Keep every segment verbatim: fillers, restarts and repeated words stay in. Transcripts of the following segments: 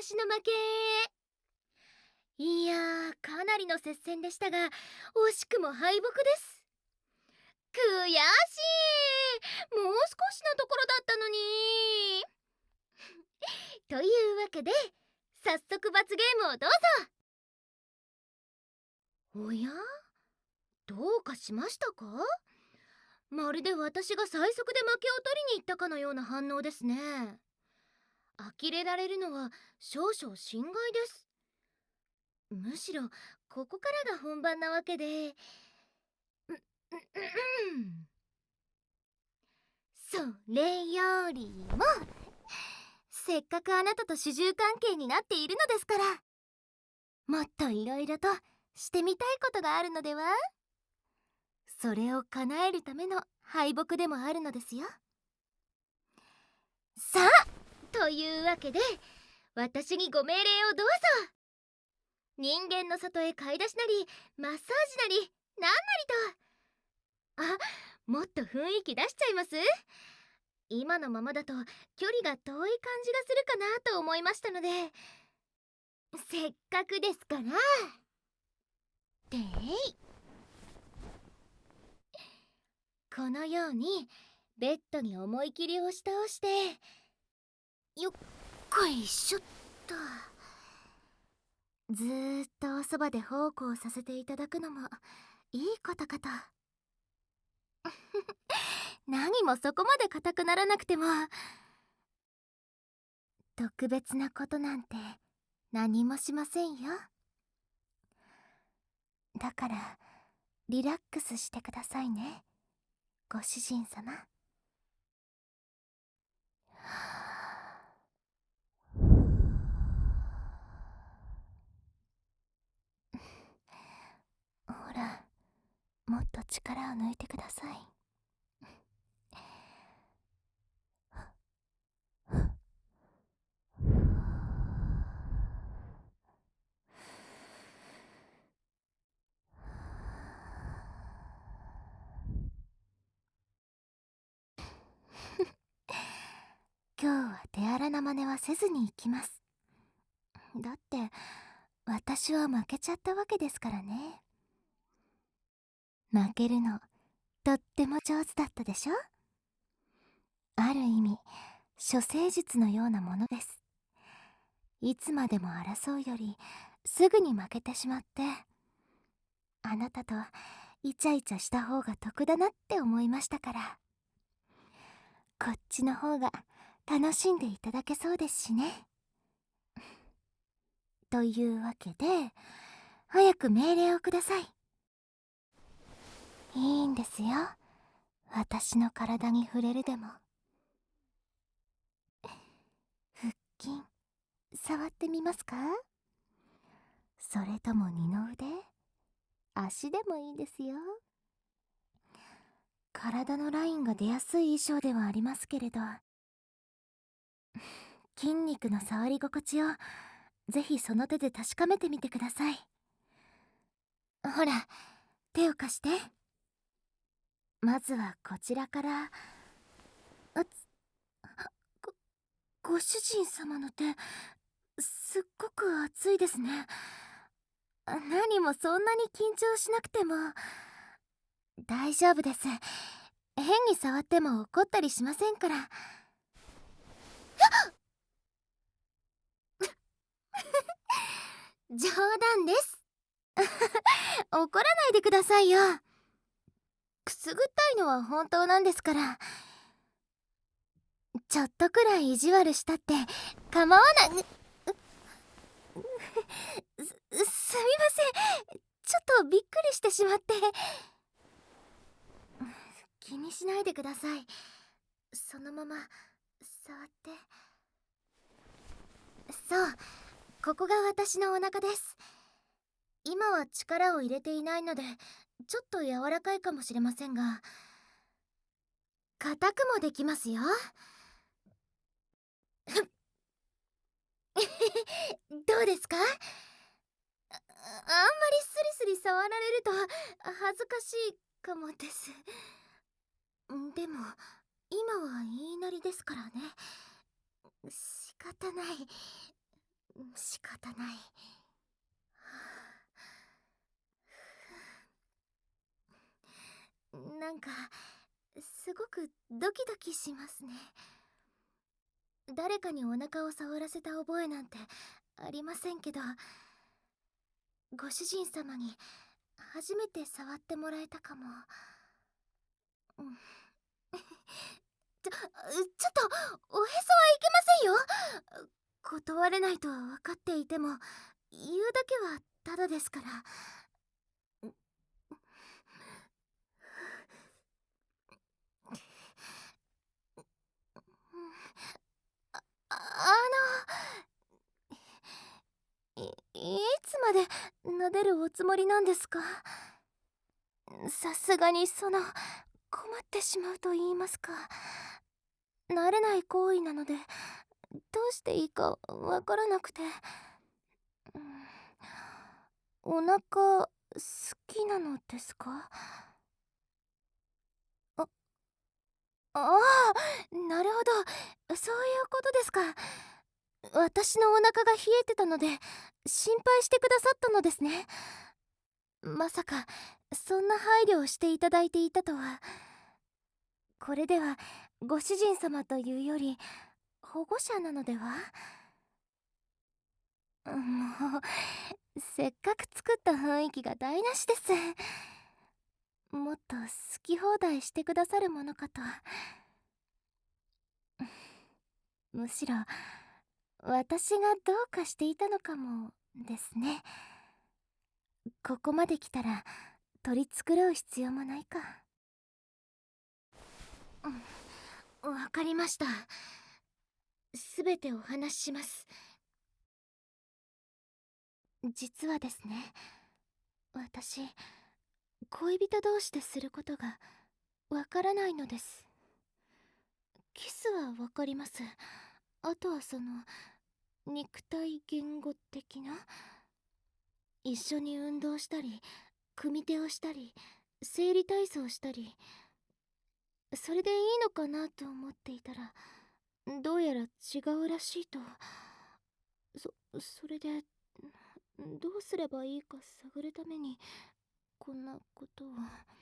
私の負け。いやー、かなりの接戦でしたが、惜しくも敗北です。悔しい。もう少しのところだったのに。というわけで、早速罰ゲームをどうぞ。おや、どうかしましたか？まるで私が最速で負けを取りに行ったかのような反応ですね。呆れられるのは少々心外です。むしろここからが本番なわけで、うううそれよりも、せっかくあなたと主従関係になっているのですから、もっといろいろとしてみたいことがあるのでは？それを叶えるための敗北でもあるのですよ。さあ、というわけで私にご命令をどうぞ。人間の里へ買い出しなりマッサージなりなんなりと。あ、もっと雰囲気出しちゃいます？今のままだと距離が遠い感じがするかなと思いましたので、せっかくですから。でい、このようにベッドに思い切り押し倒して、よっこいしょっと。ずーっとおそばで奉公させていただくのもいいことかと。何もそこまで硬くならなくても、特別なことなんて何もしませんよ。だからリラックスしてくださいね、ご主人様。ほら、もっと力を抜いてください。今日は手荒な真似はせずに行きます。だって私は負けちゃったわけですからね。負けるのとっても上手だったでしょ。ある意味処世術のようなものです。いつまでも争うよりすぐに負けてしまって、あなたとイチャイチャした方が得だなって思いましたから。こっちの方が楽しんでいただけそうですしね。というわけで、早く命令をください。いいんですよ、私の体に触れるでも。腹筋触ってみますか？それとも二の腕、足でもいいですよ。体のラインが出やすい衣装ではありますけれど、筋肉の触り心地をぜひその手で確かめてみてください。ほら、手を貸して。まずはこちらから。あつご、ご主人様の手、すっごく熱いですね。何もそんなに緊張しなくても大丈夫です。変に触っても怒ったりしませんから。冗談です。怒らないでくださいよ。くすぐったいのは本当なんですから。ちょっとくらい意地悪したって構わない。す、すみません、ちょっとびっくりしてしまって。気にしないでください。そのまま触って。そう、ここが私のお腹です。今は力を入れていないのでちょっと柔らかいかもしれませんが、硬くもできますよ。どうですか？あ、あんまりスリスリ触られると恥ずかしいかもです。でも今は言いなりですからね。仕方ない。 仕方ない。なんかすごくドキドキしますね。誰かにお腹を触らせた覚えなんてありませんけど、ご主人様に初めて触ってもらえたかも。うん、ちょちょっとおへそはいけませんよ。断れないと分かっていても言うだけはただですから。ああのいいつまで撫でるおつもりなんですか？さすがにその困ってしまうと言いますか、慣れない行為なのでどうしていいかわからなくて、うん、お腹好きなのですか？あああ、なるほど、そういうことですか。私のお腹が冷えてたので心配してくださったのですね。まさかそんな配慮をしていただいていたとは。これではご主人様というより保護者なのでは？もうせっかく作った雰囲気が台無しです。もっと好き放題してくださるものかと。むしろ私がどうかしていたのかもですね。ここまで来たら取り繕う必要もないか。うん、わかりました。すべてお話しします。実はですね、私恋人同士ですることがわからないのです。キスはわかります。あとはその肉体言語的な、一緒に運動したり組手をしたり生理体操したり、それでいいのかなと思っていたらどうやら違うらしいと。そそれでどうすればいいか探るためにこんなことを。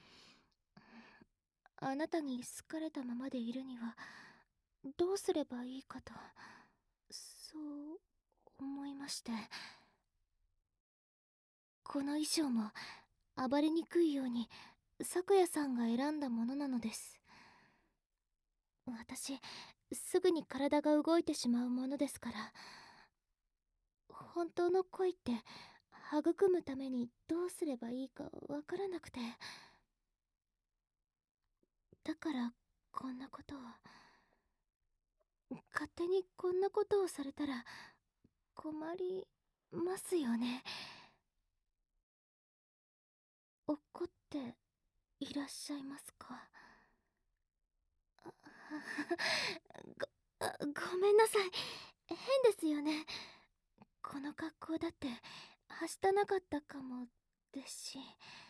あなたに好かれたままでいるにはどうすればいいかと、そう思いまして。この衣装も暴れにくいように咲夜さんが選んだものなのです。私すぐに体が動いてしまうものですから。本当の恋って育むためにどうすればいいかわからなくて、だからこんなことを。勝手にこんなことをされたら困りますよね。怒っていらっしゃいますか？ごあごめんなさい、変ですよね。この格好だってはしたなかったかもですし。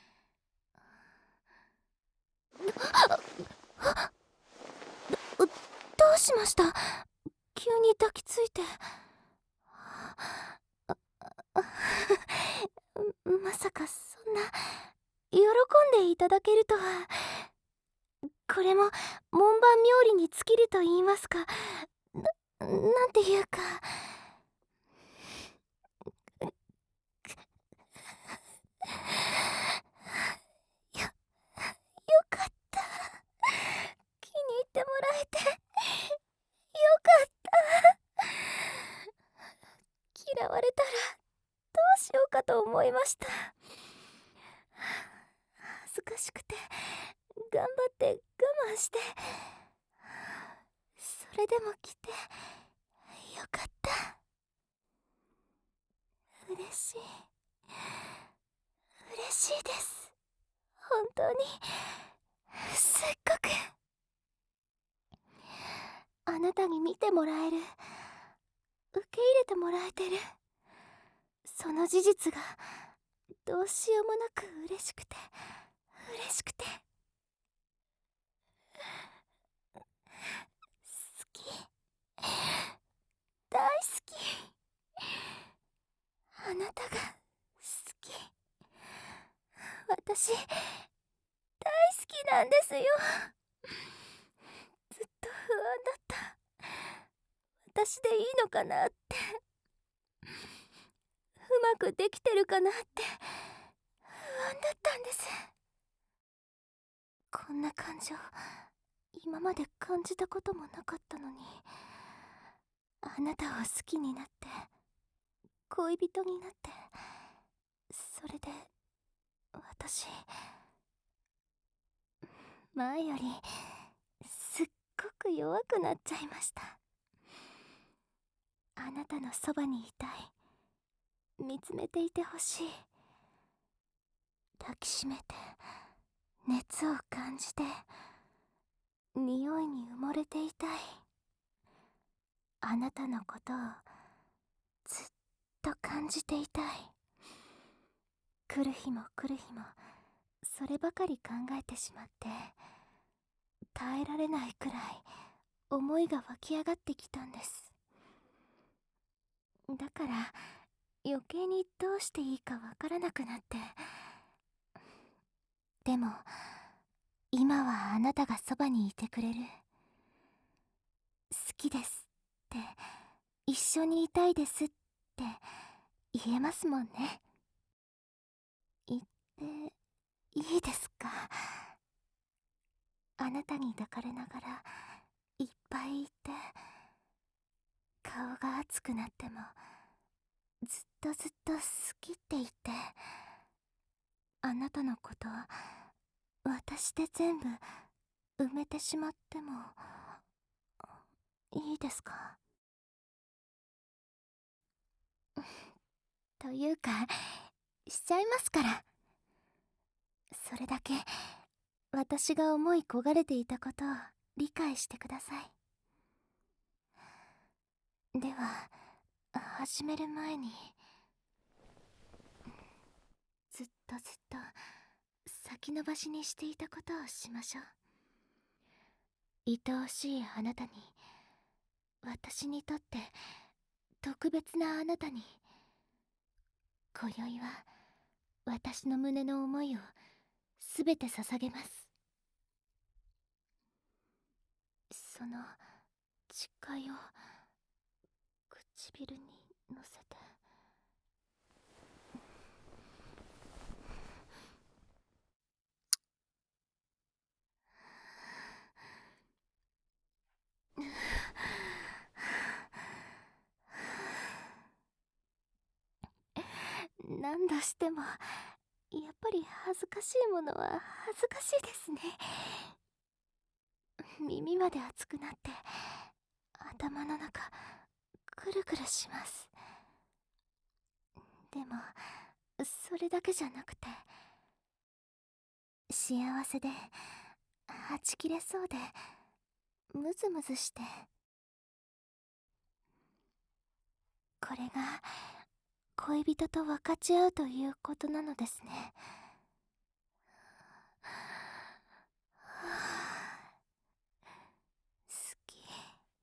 どうしました？急に抱きついて。まさかそんな喜んでいただけるとは。これも門番冥利に尽きると言いますか、な、なんていうか。よ、よかった。気に入ってもらえてよかった。嫌われたらどうしようかと思いました。恥ずかしくて頑張って我慢して、それでも来てよかった。嬉しい嬉しいです、本当に。すっごくあなたに見てもらえる、受け入れてもらえてる、その事実がどうしようもなく嬉しくて嬉しくて。好き、大好き。 私大好きなんですよ。ずっと不安だった。私でいいのかなって、うまくできてるかなって不安だったんです。こんな感情今まで感じたこともなかったのに、あなたを好きになって恋人になって、それで私前よりすっごく弱くなっちゃいました。あなたのそばにいたい、見つめていてほしい、抱きしめて熱を感じて匂いに埋もれていたい。あなたのことをずっと感じていたい。来る日も来る日もそればかり考えてしまって、耐えられないくらい思いが湧き上がってきたんです。だから余計にどうしていいかわからなくなって。でも今はあなたがそばにいてくれる、好きですって、一緒にいたいですって言えますもんね。言っていいですか？あなたに抱かれながらいっぱいいて、顔が熱くなってもずっとずっと好きって言って、あなたのこと私で全部埋めてしまってもいいですか？というかしちゃいますから。それだけ私が思い焦がれていたことを理解してください。では始める前に、ずっとずっと先延ばしにしていたことをしましょう。愛おしいあなたに、私にとって特別なあなたに、今宵は私の胸の思いをすべて捧げます。その誓いを唇に乗せて。何度してもやっぱり恥ずかしいものは恥ずかしいですね。耳まで熱くなって頭の中くるくるします。でもそれだけじゃなくて、幸せではち切れそうでムズムズして、これが恋人と分かち合うということなのですね。好き好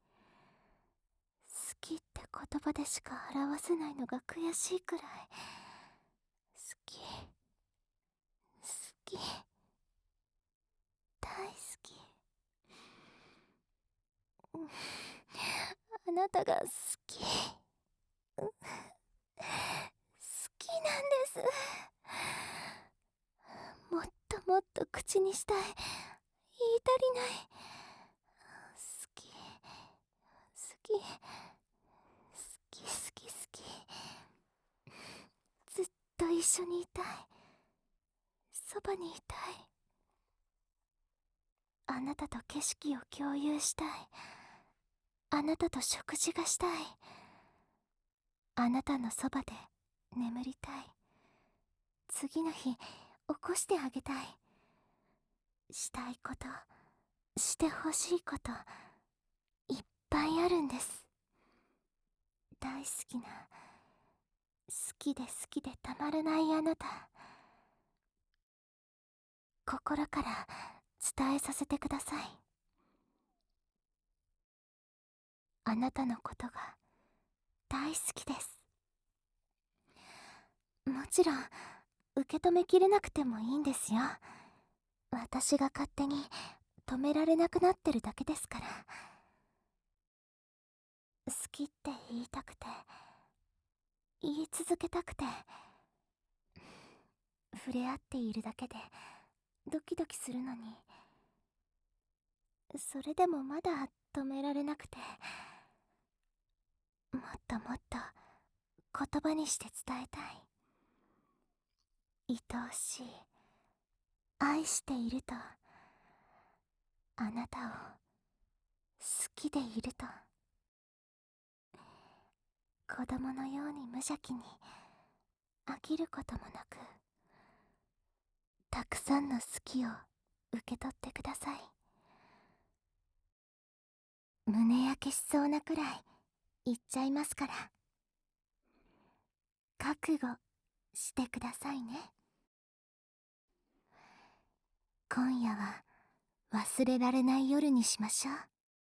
きって言葉でしか表せないのが悔しいくらい好き好き大好き。あなたが好き、好きなんです。もっともっと口にしたい、言い足りない。好き好き好き好き好き、ずっと一緒にいたい、そばにいたい。あなたと景色を共有したい、あなたと食事がしたい、あなたのそばで眠りたい、次の日起こしてあげたい。したいこと、してほしいこといっぱいあるんです。大好きな、好きで好きでたまらないあなた、心から伝えさせてください。あなたのことが大好きです。もちろん受け止めきれなくてもいいんですよ。私が勝手に止められなくなってるだけですから。好きって言いたくて、言い続けたくて、触れ合っているだけでドキドキするのに、それでもまだ止められなくて、もっともっと言葉にして伝えたい。愛おしい、愛していると、あなたを好きでいると。子供のように無邪気に飽きることもなく、たくさんの好きを受け取ってください。胸焼けしそうなくらい言っちゃいますから、覚悟してくださいね。今夜は忘れられない夜にしましょう。